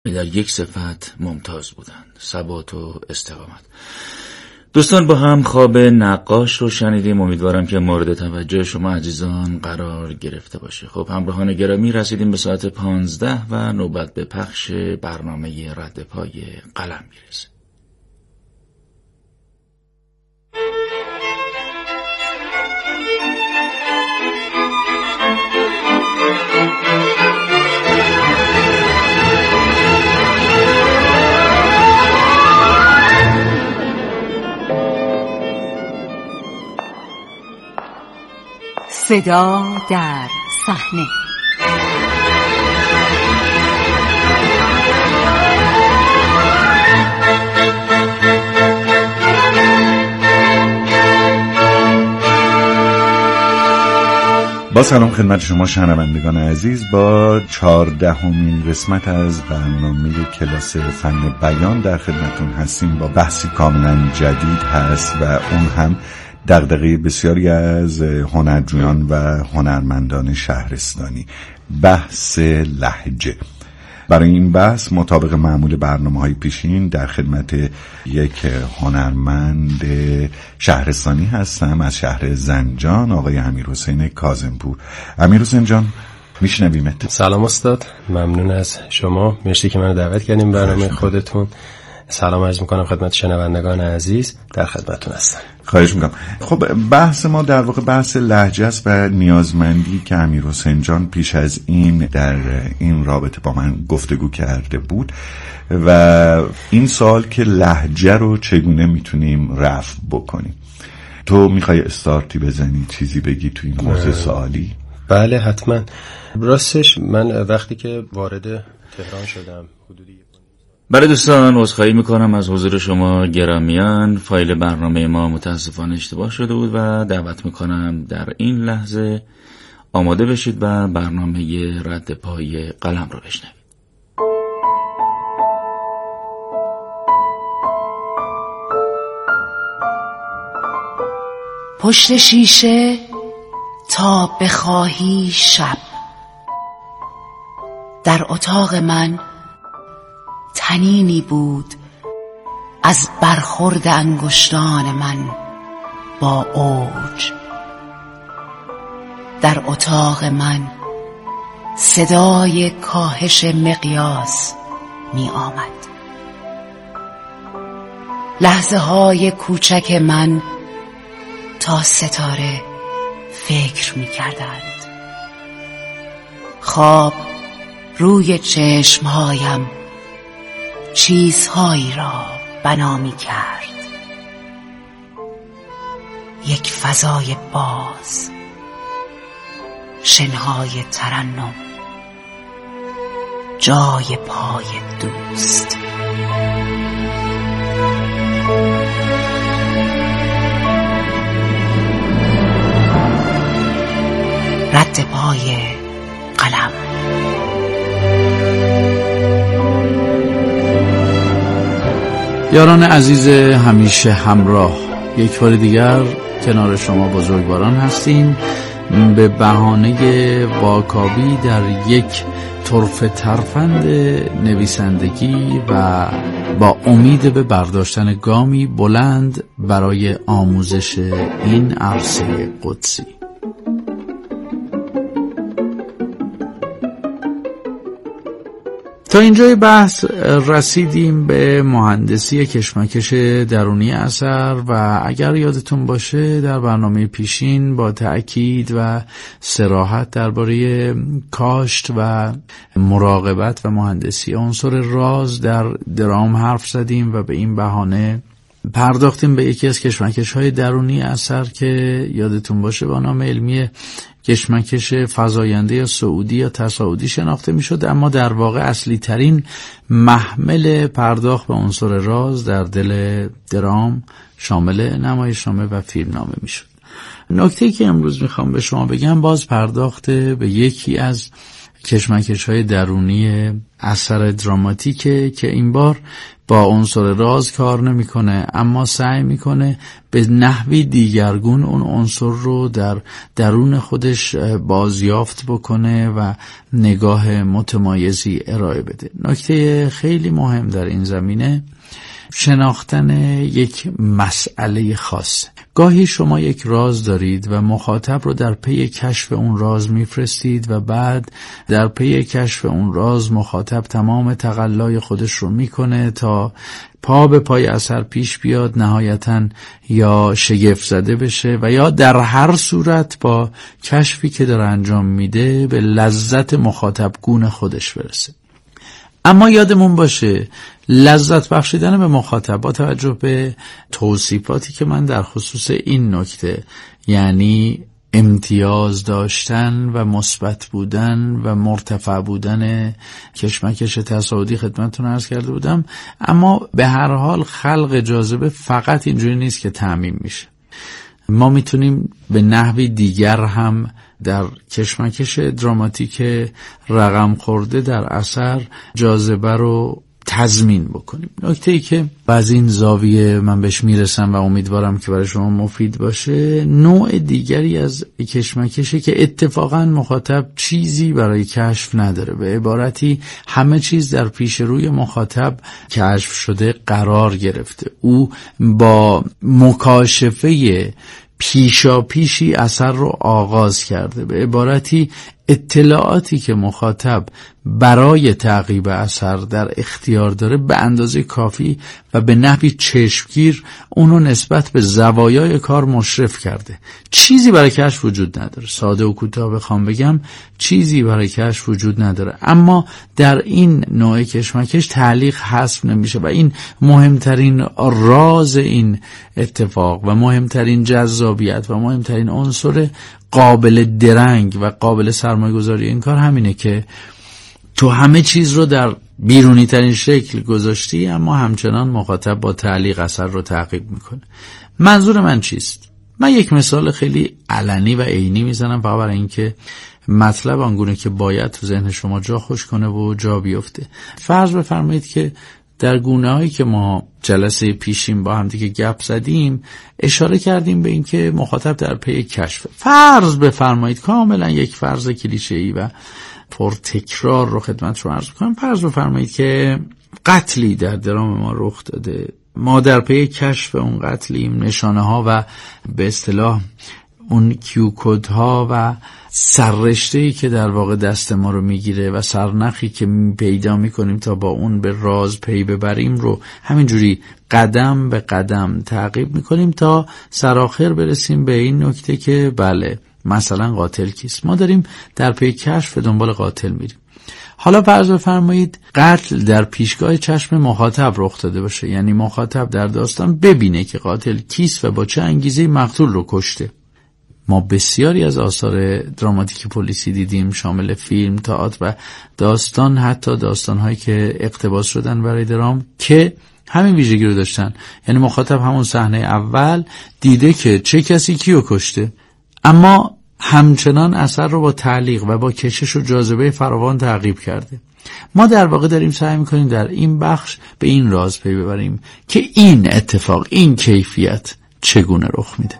در یک صفت ممتاز بودند: ثبات و استقامت. دوستان، با هم خواب نقاش رو شنیدیم. امیدوارم که مورد توجه شما عزیزان قرار گرفته باشه. خب همراهان گرامی، رسیدیم به ساعت 15 و نوبت به پخش برنامه رد پای قلم میرسه. صدا در صحنه. با سلام خدمت شما شنوندگان عزیز، با 14مین قسمت از برنامه کلاس فن بیان در خدمتون هستیم. با بحثی کاملا جدید هست و اون هم دغدغه بسیاری از هنرجویان و هنرمندان شهرستانی، بحث لهجه. برای این بحث مطابق معمول برنامه‌های پیشین در خدمت یک هنرمند شهرستانی هستم از شهر زنجان، آقای امیرحسین کاظمپور. امیرحسین جان، میشنویمت. سلام استاد، ممنون از شما، مرسی که منو دعوت کردیم برنامه خودتون. سلام عرض میکنم خدمت شنوندگان عزیز، در خدمتتون هستم. خواهش میکنم. خب بحث ما در واقع بحث لهجه است و نیازمندی که امیرحسین جان پیش از این در این رابطه با من گفتگو کرده بود و این سوال که لهجه رو چگونه میتونیم رفع بکنیم. تو میخوای استارتی بزنی، چیزی بگی تو این موضوع سوالی؟ بله حتما. راستش من وقتی که وارد تهران شدم حدودی برای دوستان عذرخواهی میکنم از حضور شما گرامیان. فایل برنامه ما متاسفانه اشتباه شده بود و دعوت میکنم در این لحظه آماده بشید و برنامه رد پای قلم رو بشنوید. پشت شیشه تا بخواهی شب، در اتاق من تنینی بود از برخورد انگشتان من با اوج. در اتاق من صدای کاهش مقیاس می آمد. لحظه های کوچک من تا ستاره فکر می کردند. خواب روی چشمهایم چیزهایی را بنا می کرد. یک فضای باز، شنهای ترنم، جای پای دوست. رد پای قلم. یاران عزیز همیشه همراه، یک بار دیگر کنار شما بزرگواران هستیم به بهانه واکاوی در یک طرف ترفند نویسندگی و با امید به برداشتن گامی بلند برای آموزش این عرصه قدسی. تا اینجای بحث رسیدیم به مهندسی کشمکش درونی اثر و اگر یادتون باشه در برنامه پیشین با تأکید و صراحت درباره کاشت و مراقبت و مهندسی عنصر راز در درام حرف زدیم و به این بهانه پرداختیم به یکی از کشمکش‌های درونی اثر که یادتون باشه با نام علمی کشمکش فزاینده یا صعودی یا تصاعدی شناخته میشد، اما در واقع اصلی ترین محمل پرداخت به عنصر راز در دل درام شامل نمایشنامه و فیلمنامه میشد. نکته‌ای که امروز میخوام به شما بگم باز پرداخت به یکی از کشمکش‌های درونی اثر دراماتیکه که این بار با عنصر راز کار نمیکنه، اما سعی میکنه به نحوی دیگرگون اون عنصر رو در درون خودش بازیافت بکنه و نگاه متمایزی ارائه بده. نکته خیلی مهم در این زمینه شناختن یک مسئله خاص. گاهی شما یک راز دارید و مخاطب رو در پی کشف اون راز میفرستید و بعد در پی کشف اون راز مخاطب تمام تقلای خودش رو میکنه تا پا به پای اثر پیش بیاد، نهایتاً یا شگفت زده بشه و یا در هر صورت با کشفی که داره انجام میده به لذت مخاطب گون خودش برسه. اما یادمون باشه لذت بخشیدن به مخاطب با توجه به توصیفاتی که من در خصوص این نکته، یعنی امتیاز داشتن و مثبت بودن و مرتفع بودن کشمکش تصاعدی خدمتتون عرض کرده بودم، اما به هر حال خلق جاذبه فقط اینجوری نیست که تعمیم میشه. ما میتونیم به نحوی دیگر هم در کشمکش دراماتیک رقم خورده در اثر جاذبه رو تضمین بکنیم. نکته ای که از این زاویه من بهش میرسم و امیدوارم که برای شما مفید باشه، نوع دیگری از کشمکشه که اتفاقا مخاطب چیزی برای کشف نداره، به عبارتی همه چیز در پیش روی مخاطب کشف شده قرار گرفته. او با مکاشفه پیشی اثر رو آغاز کرده، به عبارتی اطلاعاتی که مخاطب برای تعقیب اثر در اختیار داره به اندازه کافی و به نحوی چشمگیر اونو نسبت به زوایای کار مشرف کرده. چیزی برای کشف وجود نداره، ساده و کوتاه بخوام بگم چیزی برای کشف وجود نداره. اما در این نوع کشمکش تعلیق حذف نمیشه و این مهمترین راز این اتفاق و مهمترین جذابیت و مهمترین عنصر قابل درنگ و قابل سرمایه‌گذاری این کار همینه که تو همه چیز رو در بیرونی ترین شکل گذاشتی اما همچنان مخاطب با تعلیق اثر رو تعقیب میکنه. منظور من چیست؟ من یک مثال خیلی علنی و عینی میزنم فقط برای اینکه مطلب آنگونه که باید تو ذهن شما جا خوش کنه و جا بیفته. فرض بفرمایید که در گونه‌هایی که ما جلسه پیشین با هم دیگه گپ زدیم اشاره کردیم به اینکه مخاطب در پی کشف. فرض بفرمایید، کاملا یک فرض کلیشه‌ای و پر تکرار رو خدمت رو عرض کنم، فرض بفرمایید که قتلی در درام ما رخ داده، ما در پی کشف اون قتلیم، نشانه ها و به اصطلاح اون کیو کد ها و سررشته‌ای که در واقع دست ما رو میگیره و سرنخی که پیدا میکنیم تا با اون به راز پی ببریم رو همینجوری قدم به قدم تعقیب میکنیم تا سرآخر برسیم به این نکته که بله مثلا قاتل کیست. ما داریم در پی کشف دنبال قاتل میریم. حالا فرض بفرمایید قتل در پیشگاه چشم مخاطب رخ داده باشه، یعنی مخاطب در داستان ببینه که قاتل کیست و با چه انگیزه مقتول رو کشته. ما بسیاری از آثار دراماتیک پلیسی دیدیم، شامل فیلم، تئاتر و داستان، حتی داستان‌هایی که اقتباس شدن برای درام که همین ویژگی رو داشتن. یعنی مخاطب همون صحنه اول دیده که چه کسی کیو کشته، اما همچنان اثر رو با تعلیق و با کشش و جاذبه فراوان تعقیب کرده. ما در واقع داریم سعی می‌کنیم در این بخش به این راز پی ببریم که این اتفاق، این کیفیت چگونه رخ میده.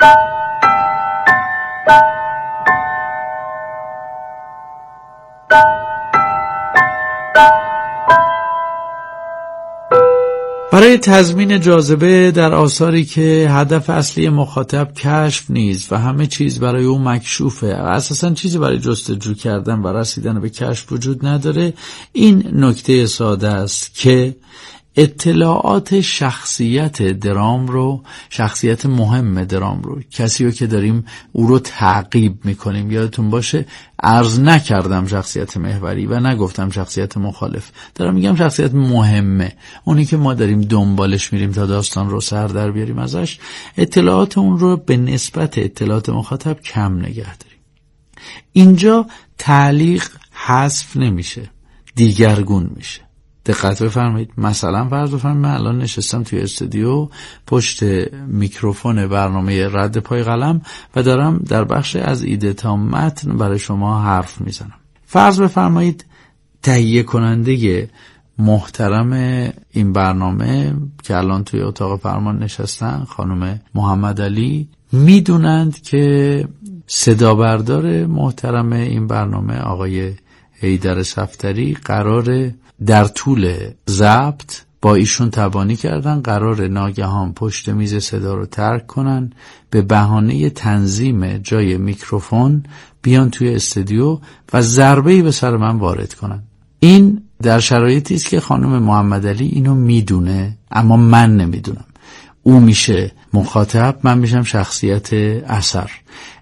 برای تضمین جاذبه در آثاری که هدف اصلی مخاطب کشف نیست و همه چیز برای او مکشوفه و اساساً چیزی برای جستجو کردن و رسیدن به کشف وجود نداره، این نکته ساده است که اطلاعات شخصیت درام رو، شخصیت مهم درام رو، کسی رو که داریم او رو تعقیب میکنیم، یادتون باشه عرض نکردم شخصیت محوری و نگفتم شخصیت مخالف، دارم میگم شخصیت مهمه، اونی که ما داریم دنبالش میریم تا داستان رو سر در بیاریم ازش، اطلاعات اون رو به نسبت اطلاعات مخاطب کم نگه داریم. اینجا تعلیق حذف نمیشه، دیگرگون میشه. دقت بفرمایید. مثلا فرض بفرمایید من الان نشستم توی استودیو پشت میکروفون برنامه رد پای قلم و دارم در بخش از ایده تا متن برای شما حرف میزنم. فرض بفرمایید تهیه کننده محترم این برنامه که الان توی اتاق فرمان نشستن، خانم محمد علی، میدونند که صدا بردار محترم این برنامه آقای حیدر صفدری قراره در طول ضبط با ایشون تبانی کردن، قراره ناگهان پشت میز صدا رو ترک کنن، به بهانه تنظیم جای میکروفون بیان توی استودیو و ضربه‌ای به سر من وارد کنن. این در شرایطی است که خانم محمد علی اینو میدونه اما من نمیدونم. او میشه مخاطب، من میشم شخصیت اثر.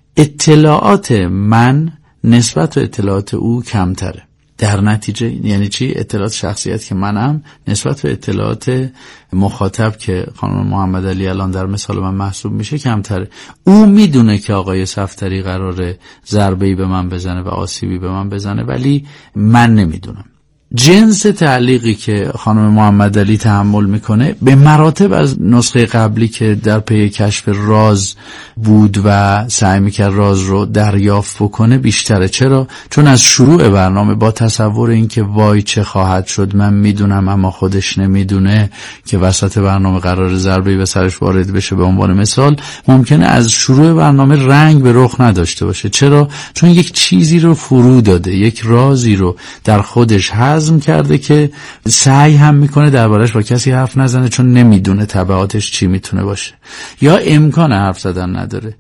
اطلاعات من نسبت به اطلاعات او کمتره. در نتیجه یعنی چی؟ اطلاعات شخصیت که منم نسبت به اطلاعات مخاطب که خانم محمد علی الان در مثال من محسوب میشه کمتره. او میدونه که آقای صفدری قراره ضربه‌ای به من بزنه و آسیبی به من بزنه، ولی من نمیدونم. جنس تعلیقی که خانم محمد علی تحمل میکنه به مراتب از نسخه قبلی که در پی کشف راز بود و سعی میکرد راز رو دریافت بکنه بیشتره. چرا؟ چون از شروع برنامه با تصور این که وای چه خواهد شد، من میدونم اما خودش نمیدونه که وسط برنامه قرار ضربه‌ای به سرش وارد بشه به عنوان مثال، ممکنه از شروع برنامه رنگ به رخ نداشته باشه. چرا؟ چون یک چیزی رو فرو داده، یک رازی رو در خودش هضم کرده که سعی هم میکنه دربارش با کسی حرف نزنه چون نمیدونه تبعاتش چی میتونه باشه یا امکان حرف زدن نداره.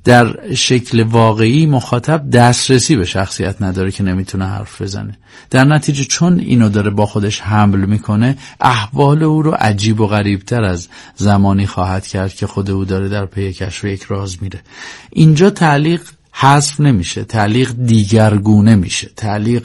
در شکل واقعی مخاطب دسترسی به شخصیت نداره که نمیتونه حرف بزنه. در نتیجه چون اینو داره با خودش حمل میکنه، احوال او رو عجیب و غریبتر از زمانی خواهد کرد که خود او داره در پی کشف یک راز میره. اینجا تعلیق حذف نمیشه، تعلیق دیگرگونه میشه، تعلیق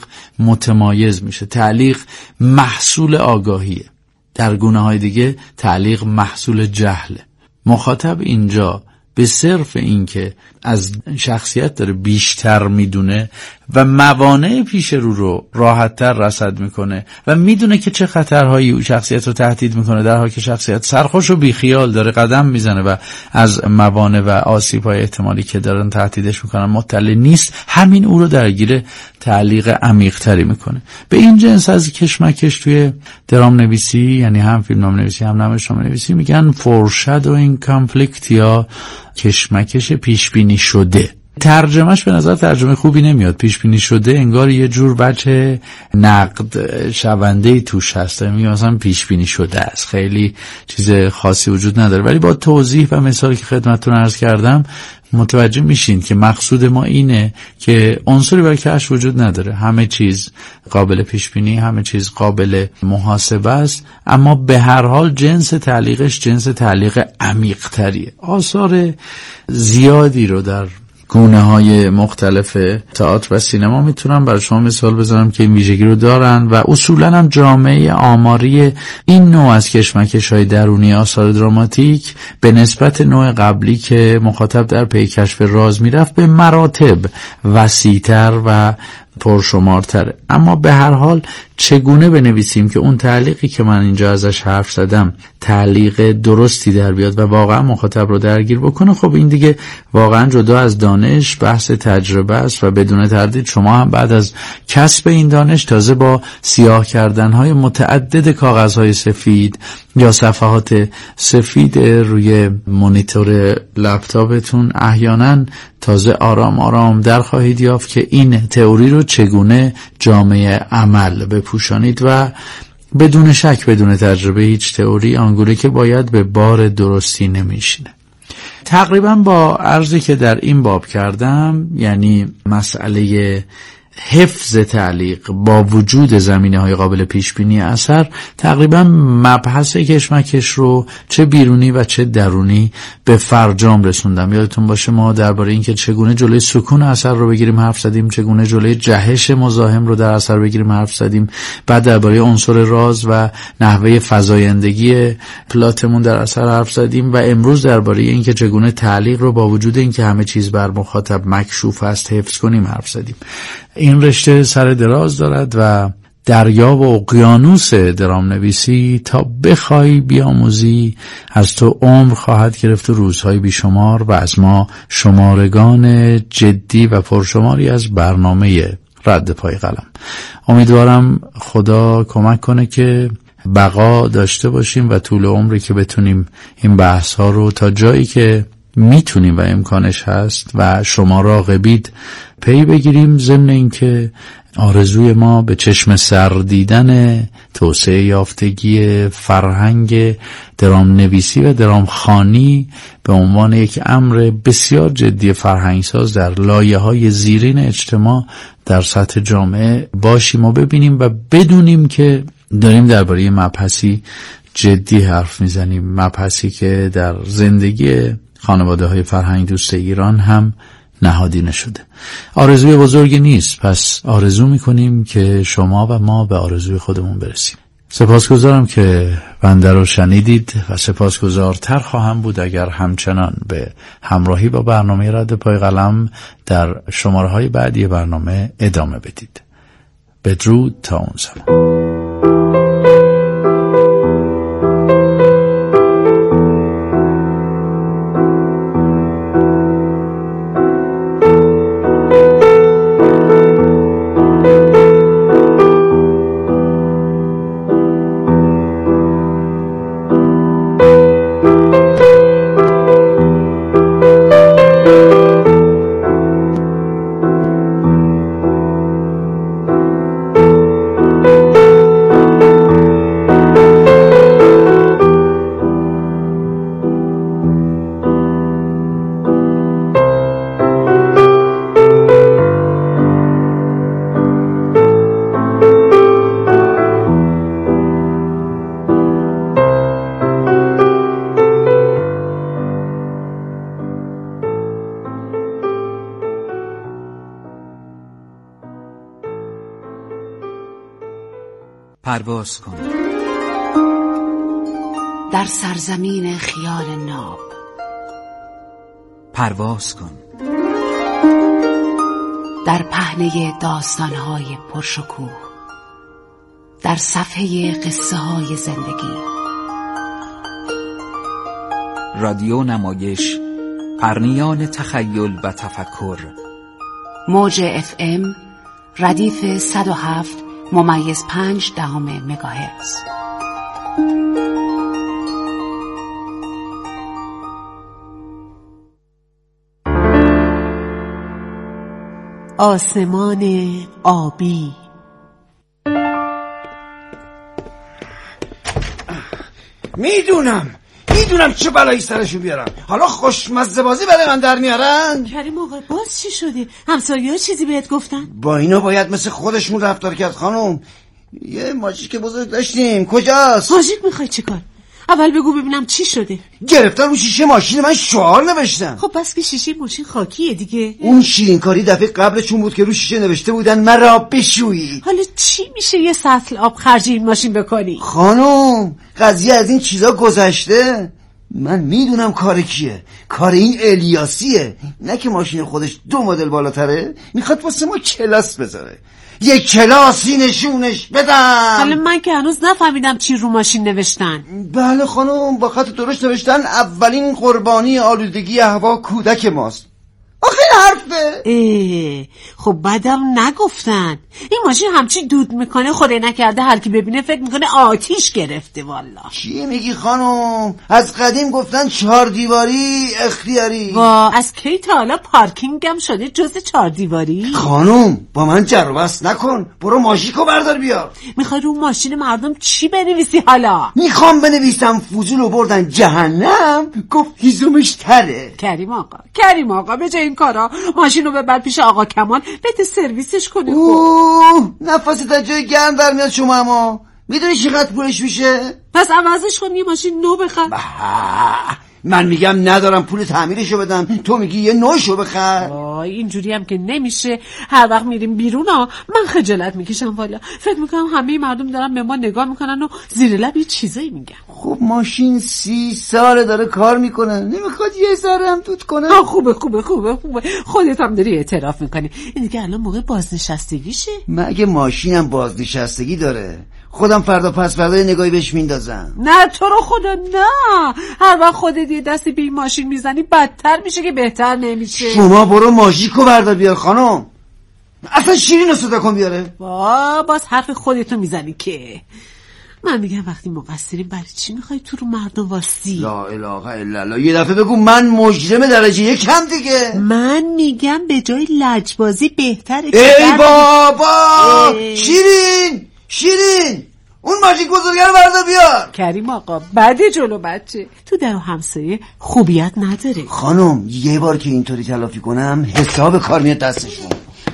متمایز میشه، تعلیق محصول آگاهیه. در گونه‌های دیگه تعلیق محصول جهله. مخاطب اینجا به صرف این که از شخصیت داره بیشتر میدونه و موانع پیش رو راحت‌تر رصد میکنه و میدونه که چه خطرهایی او شخصیت رو تهدید میکنه، در حالی که شخصیت سرخوش و بیخیال داره قدم میزنه و از موانع و آسیب‌های احتمالی که دارن تهدیدش میکنن مطلع نیست. همین او رو درگیر تعلیق عمیق‌تری میکنه. به این جنس از کشمکش توی درام نویسی، یعنی هم فیلمنامه نویسی هم نمایشنامه نویسی، میگن foreshadowing conflict یا کشمکش پیشبینی شده. ترجمهش به نظر ترجمه خوبی نمیاد. پیشبینی شده انگار یه جور بچه نقد شونده‌ای توش هست، میگه مثلا پیشبینی شده است، خیلی چیز خاصی وجود نداره. ولی با توضیح و مثالی که خدمتتون عرض کردم متوجه میشین که مقصود ما اینه که عنصری برای کشف وجود نداره. همه چیز قابل پیشبینی، همه چیز قابل محاسبه است، اما به هر حال جنس تعلیقش جنس تعلیق عمیق تریه. آثار زیادی رو در گونه‌های مختلف تئاتر و سینما میتونم برای شما مثال بزنم که این ویژگی رو دارن و اصولاً هم جامعه آماری این نوع از کشمکش‌های درونی آثار دراماتیک به نسبت نوع قبلی که مخاطب در پی کشف راز میرفت به مراتب وسیع‌تر و پرشمارتره. اما به هر حال چگونه بنویسیم که اون تعلیقی که من اینجا ازش حرف زدم تعلیق درستی در بیاد و واقعا مخاطب رو درگیر بکنه، خب این دیگه واقعا جدا از دانش بحث تجربه است و بدون تردید شما هم بعد از کسب این دانش تازه با سیاه کردنهای متعدد کاغذهای سفید یا صفحات سفید روی مانیتور لپتاپتون احیانا تازه آرام آرام در خواهید یافت که این تئوری رو چگونه جامعه عمل بپوشانید و بدون شک بدون تجربه هیچ تئوری آنگونه که باید به بار درستی نمیشینه. تقریبا با عرضی که در این باب کردم، یعنی مسئله حفظ تعلیق با وجود زمینه‌های قابل پیشبینی اثر، تقریبا مبحث کشمکش رو چه بیرونی و چه درونی به فرجام رسوندم. یادتون باشه ما درباره اینکه چگونه جلوی سکون اثر رو بگیریم حرف زدیم، چگونه جلوی جهش مزاحم رو در اثر بگیریم حرف زدیم، بعد درباره عنصر راز و نحوه فزایندگی پلاتمون در اثر حرف زدیم و امروز درباره اینکه چگونه تعلیق رو با وجود اینکه همه چیز بر مخاطب مکشوف است حفظ کنیم حرف زدیم. این رشته سر دراز دارد و دریا و اقیانوس درام نویسی تا بخوای بیاموزی از تو عمر خواهد گرفت و روزهای بیشمار و از ما شمارگان جدی و پرشماری از برنامه رد پای قلم. امیدوارم خدا کمک کنه که بقا داشته باشیم و طول عمری که بتونیم این بحث ها رو تا جایی که میتونیم و امکانش هست و شما راغبید پی بگیریم، ضمن اینکه آرزوی ما به چشم سر دیدن توسعه یافتگی فرهنگ درام نویسی و درام خوانی به عنوان یک امر بسیار جدی فرهنگساز در لایه‌های زیرین اجتماع در سطح جامعه باشیم و ببینیم و بدونیم که داریم درباره مبحثی جدی حرف میزنیم، مبحثی که در زندگی خانواده‌های فرهنگ دوست ایران هم نهادینه شده. آرزوی بزرگی نیست، پس آرزو میکنیم که شما و ما به آرزوی خودمون برسیم. سپاسگزارم که بنده رو شنیدید و سپاسگزارتر خواهم بود اگر همچنان به همراهی با برنامه رد پای قلم در شماره‌های بعدی برنامه ادامه بدید. بدرود تا اون زمان. پرواز کن در سرزمین خیال ناب، پرواز کن در پهنه داستان‌های پرشکوه، در صفحه قصه‌های زندگی. رادیو نمایش، پرنیان تخیل و تفکر. موج FM ردیف 107.5 مگاهرتز. آسمان آبی. میدونم چه بلایی سرشون بیارم. حالا خوشمزه بازی برای من در میارن. کریم آقا باز چی شده؟ همسایه‌ها چیزی بهت گفتن؟ با اینا باید مثل خودشون رفتار کرد خانم. یه ماژیک بزرگ داشتیم، کجاست؟ ماژیک میخوای چیکار؟ اول بگو ببینم چی شده. گرفتن رو شیشه ماشین من شعار نوشتن. خب بس که شیشه ماشین خاکیه دیگه. اون شیرینکاری دفعه قبلشون بود که رو شیشه نوشته بودن مرا بشویی. حالا چی میشه یه سطل آب خرج این ماشین بکنی؟ خانم قضیه از این چیزا گذشته. من میدونم کار کیه. کار این الیاسیه. نه که ماشین خودش 2 مدل بالاتره میخواد واسه ما کلاس بذاره. یک کلاسی نشونش بدم. حالا من که هنوز نفهمیدم چی رو ماشین نوشتن. بله خانم با خط درشت نوشتن اولین قربانی آلودگی هوا کودک ماست. آخه حرفه. خب بعدم نگفتن این ماشین همچی دود میکنه خدای نکرده هر کی ببینه فکر میکنه آتیش گرفته. والا چی میگی خانم؟ از قدیم گفتن 4 دیواری اختیاری. از کی تا حالا پارکینگم شده جز 4 دیواری؟ خانم با من جر و بحث نکن. برو ماژیکو بردار بیار. میخوای رو ماشین مردم چی بنویسی حالا؟ میخوام بنویسم فضولو بردن جهنم گفت هیزومش تره. کریم آقا به جای این کارا ماشین رو ببر پیش آقا کمال بده سرویسش کنی. نفست از جای گرم در میاد شما. اما میدونی چقدر پولش میشه؟ پس عوضش کن یه ماشین نو بخر. من میگم ندارم پول تعمیرشو بدم، تو میگی یه نوشو بخر. اینجوری هم که نمیشه. هر وقت میریم بیرون من خجالت میکشم. والا فکر میکنم همه مردم دارن به ما نگاه میکنن و زیر لب یه چیزایی میگن. خب ماشین 30 ساله داره کار میکنه، نمیخواد یه ذره هم دود کنه؟ خوبه خودت هم داری اعتراف میکنی. این دیگه الان موقع بازنشستگیشه. مگه ماشینم بازنشستگی داره؟ خودم فردا پس فردا نگاهی بهش میندازم. نه تو رو خدا نه. هر وقت خودت یه دستی به این ماشین میزنی بدتر میشه که بهتر نمیشه. شما برو ماژیکو بردار بیار خانم. اصلا شیرین رو صدا کن بیاره. باز حرف خودتو میزنی که من میگم وقتی مقصریم برای چی میخوای تو رو مردم واستی؟ لا اله الا الله. یه دفعه بگو من مجرم درجه یک هم دیگه. من میگم به جای لجبازی بهتره ای بابا شیرین اون ماژیک بزرگه رو بردار بیار. کریم آقا بده جلو بچه، تو در همسایه خوبیت نداره. خانم یه بار که اینطوری تلافی کنم حساب کار میاد دستشون.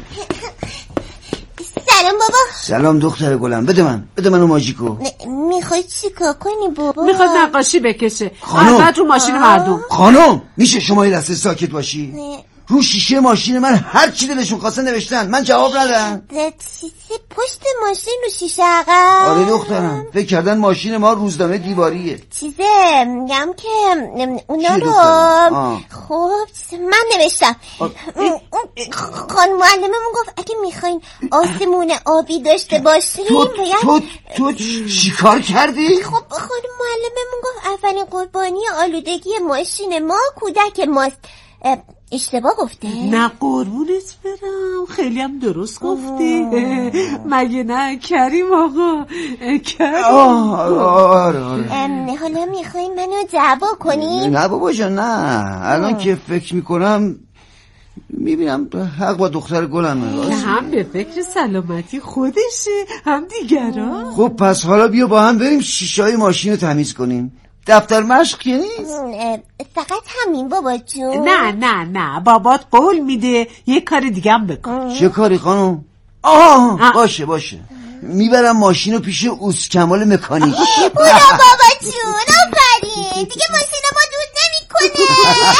سلام بابا. سلام دختر گلم. بده من اون ماژیکو. میخوای چیکار کنی بابا؟ میخواد نقاشی بکشه. خانم رو ماشین مردم. خانم میشه شما یه لحظه ساکت باشی؟ رو شیشه ماشین من هر چی دلشون خواسته نوشتن، من جواب ندم. چیزی پشت ماشین رو شیشه عقب؟ آره دخترم، فکر کردن ماشین ما روزنامه دیواریه. میگم که اونا رو خب من نوشتم. خانم معلممون گفت اگه میخواین آسمون آبی داشته باشیم تو چیکار کردی؟ خب خانم معلممون گفت اولین قربانی آلودگی ماشین ما کودک ماست. اشتباه گفته؟ نه قربونت برم، خیلی هم درست گفتی. مگه نه کریم آقا؟ آره. حالا میخوایی منو دعوا کنی؟ نه بابا جان نه. الان که فکر میکنم میبینم حق با دختر گلمه. که هم به فکر سلامتی خودشه هم دیگران. خب پس حالا بیا با هم بریم شیشه‌های ماشین رو تمیز کنیم. دفتر مشق که نیست. فقط همین بابا جون. نه بابات قول میده یه کار دیگه هم بکن. چه کاری خانم؟ باشه میبرم ماشین رو پیش اوس کمال مکانیک. برو بابا جون آفرین، دیگه ماشین ما دود نمیکنه.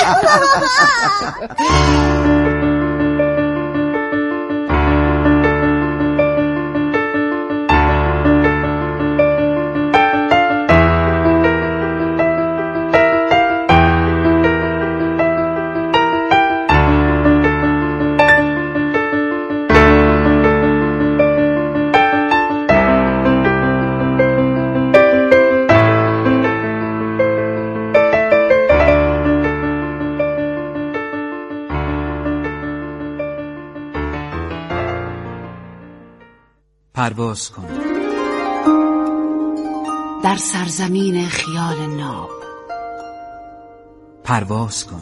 پرواز کن در سرزمین خیال ناب. پرواز کن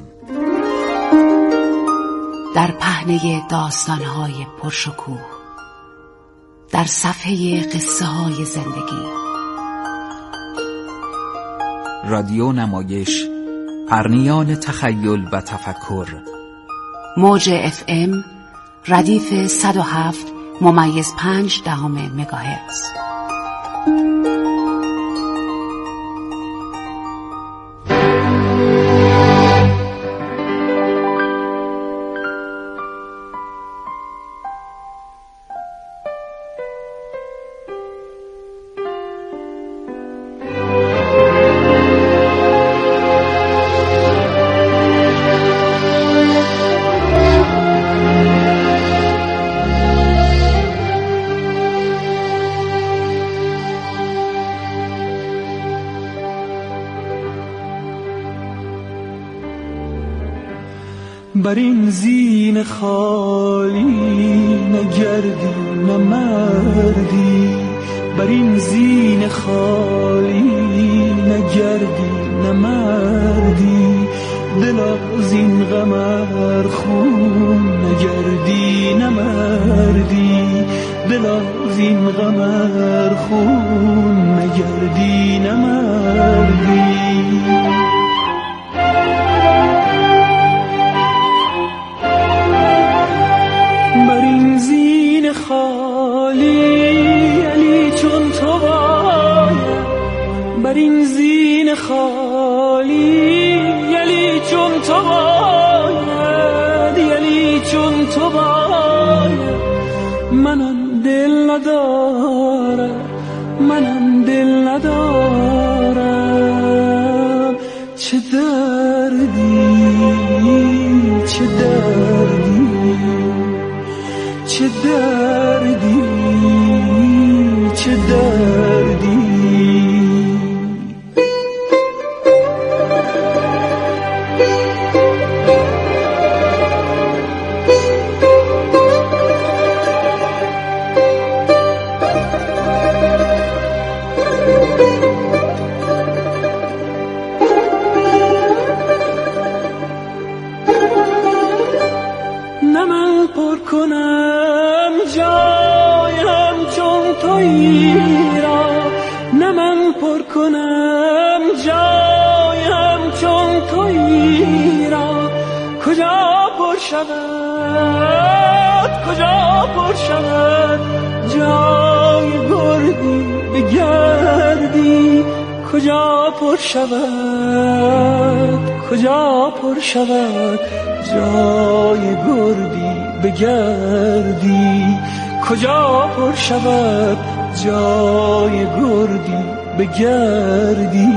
در پهنه داستان‌های پرشکوه، در صفحه قصه‌های زندگی. رادیو نمایش، پرنیان تخیل و تفکر. موج FM ردیف 107.5 مگاهرتز. بر این زین خالی نگردی نه مردی، بر این زین خالی نگردی نه مردی، دل از این غمر خون نگردی نه مردی، دل از این غمر خون نگردی نه مردی. بر این زین خالی یلی چون تو باید، یلی چون تو باید. منم دل ندارم، منم دل ندارم. چه دردی، چه دردی، چه دردی، چه دردی. شوم جایم چون تویی را کجا پر شود کجا پر شود جای گردی بگردی کجا پر شود کجا پر شود جای گردی بگردی کجا پر شود جای گردی بگردی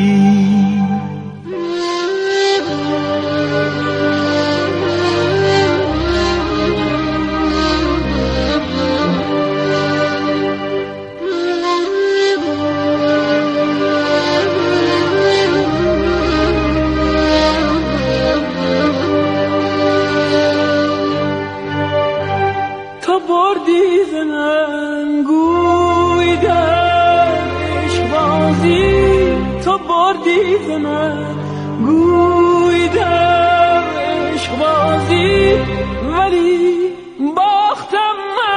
گوی در عشق بازی ولی باختم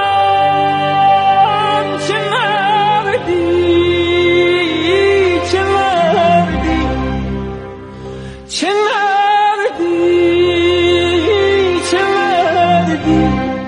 من چه مردی چه مردی چه مردی چه مردی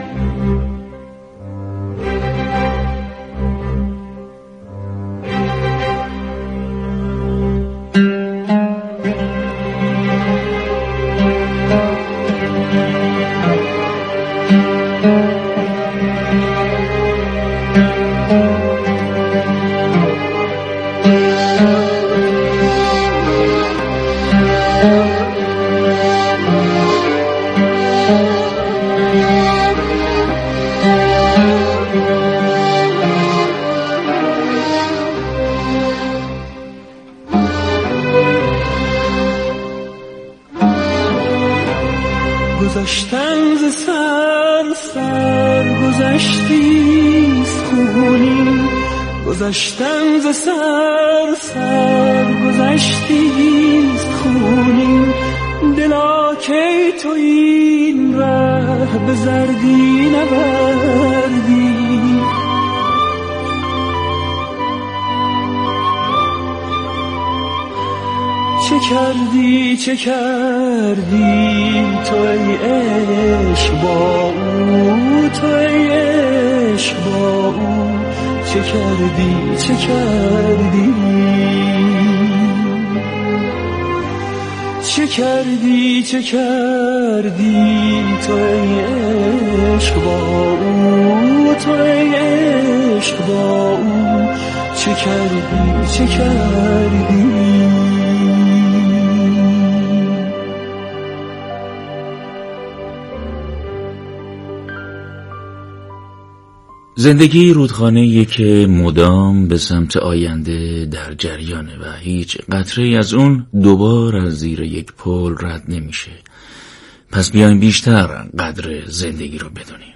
گذشتن ز سر گذشتیست خونی گذشتن ز سر گذشتیست خونی دلا که تو این ره به زردی نبردی چه کردی تو ای عشق با او تو ای عشق با او چه کردی چه کردی تو ای عشق با او تو ای عشق با او چه کردی زندگی رودخانه‌ایه که مدام به سمت آینده در جریانه و هیچ قطره‌ای از اون دوبار از زیر یک پل رد نمیشه. پس بیایم بیشتر قدر زندگی رو بدونیم.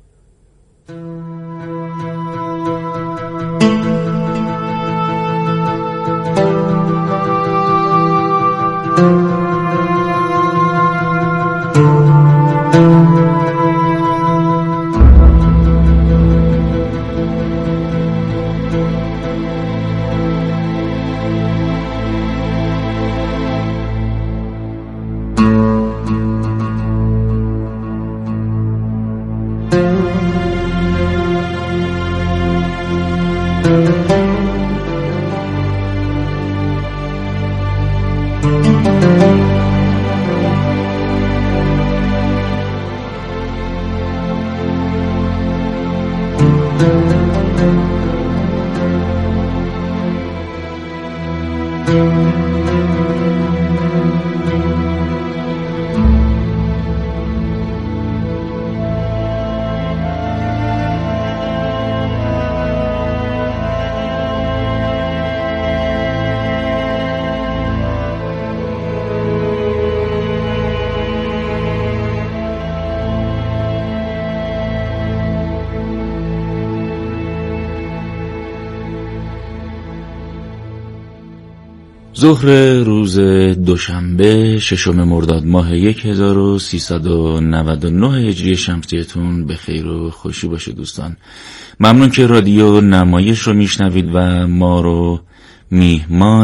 ظهر روز دوشنبه 6 مرداد ماه 1399 هجری شمسیتون به خیر و خوشی باشه دوستان. ممنون که رادیو نمایش رو میشنوید و ما رو میهمان